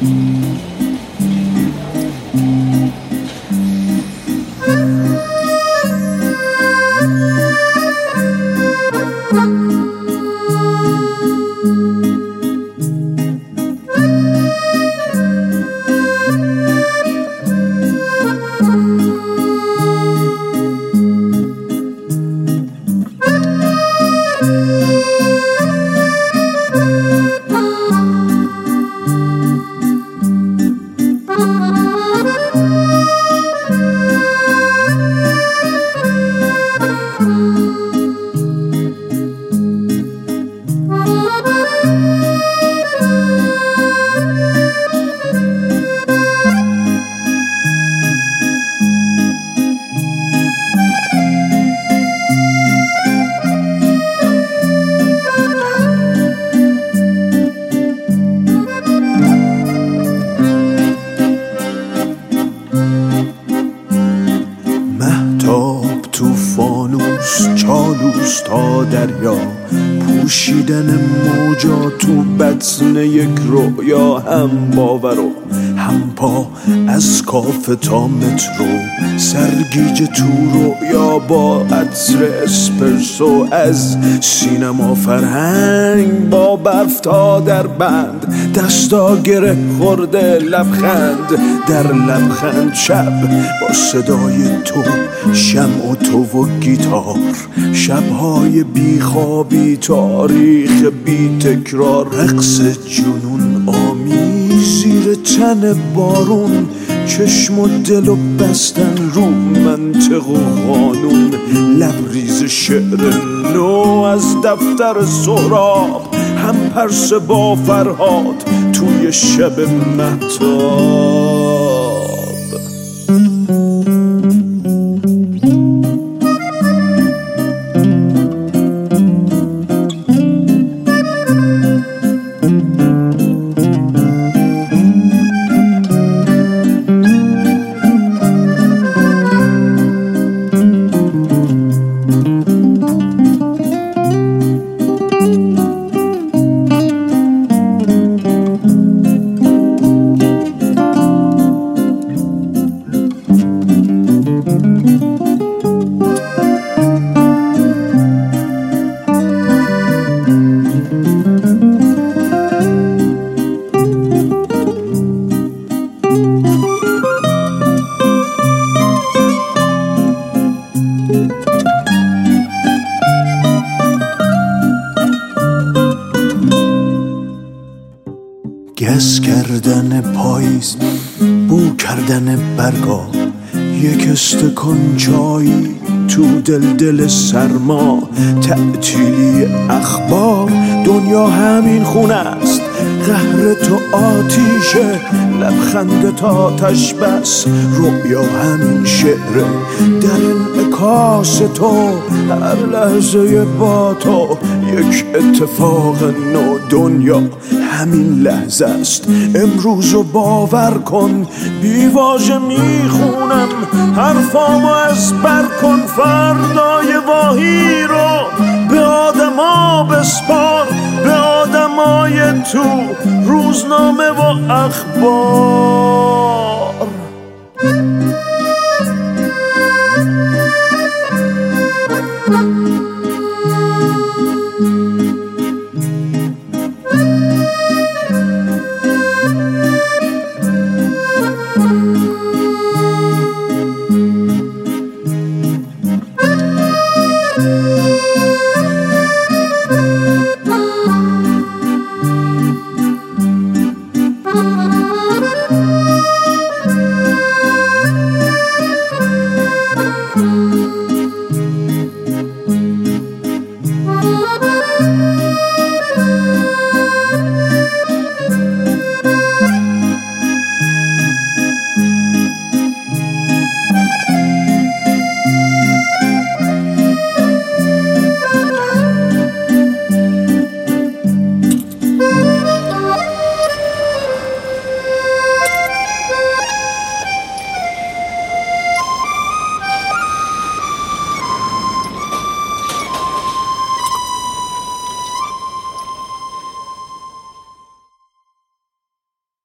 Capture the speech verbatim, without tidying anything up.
چالوس تا دریا، پوشیدن موجا تو بطن یک رویا، هم باور و هم پا از کافه تا مترو، سرگیج تو رویا با عطر اسپرسو، از سینما فرهنگ با برف تا در بند، دستا گره خورده لبخند در لبخند، شب با صدای تو، شمع و تو و گیتار، شبهای بیخوابی، تاریخ بی تکرار، رقص جنون آمیز زیر تن بارون، چشم و دل و بستن رو منطق و قانون، لبریز شعر نو از دفتر سهراب، هم پرسه با فرهاد توی شب مهتاب. گس کردن پاییز، بو کردن برگا، یک استکان چایی تو دل دل سرما، تعطیلی اخبار، دنیا همین خونه است، قهر تو آتیشه، لبخند تا آتش بس، رؤیا همین شعره، در انعکاس تو، هر لحظه با تو یک اتفاق نو، دنیا همین لحظه است، امروزو باور کن، بی واژه میخونم حرفامو از بر کن، فردای واهی رو به آدما بسپار، به آدمای تو روزنامه و اخبار.